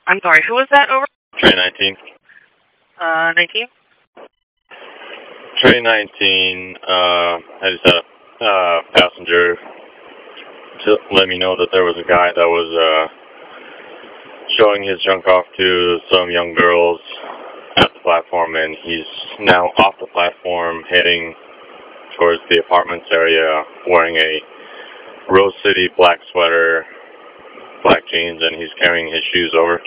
I'm sorry, who was that over? Train 19. 19? Train 19, I just had a passenger to let me know that there was a guy that was showing his junk off to some young girls at the platform, and he's now off the platform heading towards the apartments area wearing a Rose City black sweater, black jeans, and he's carrying his shoes over.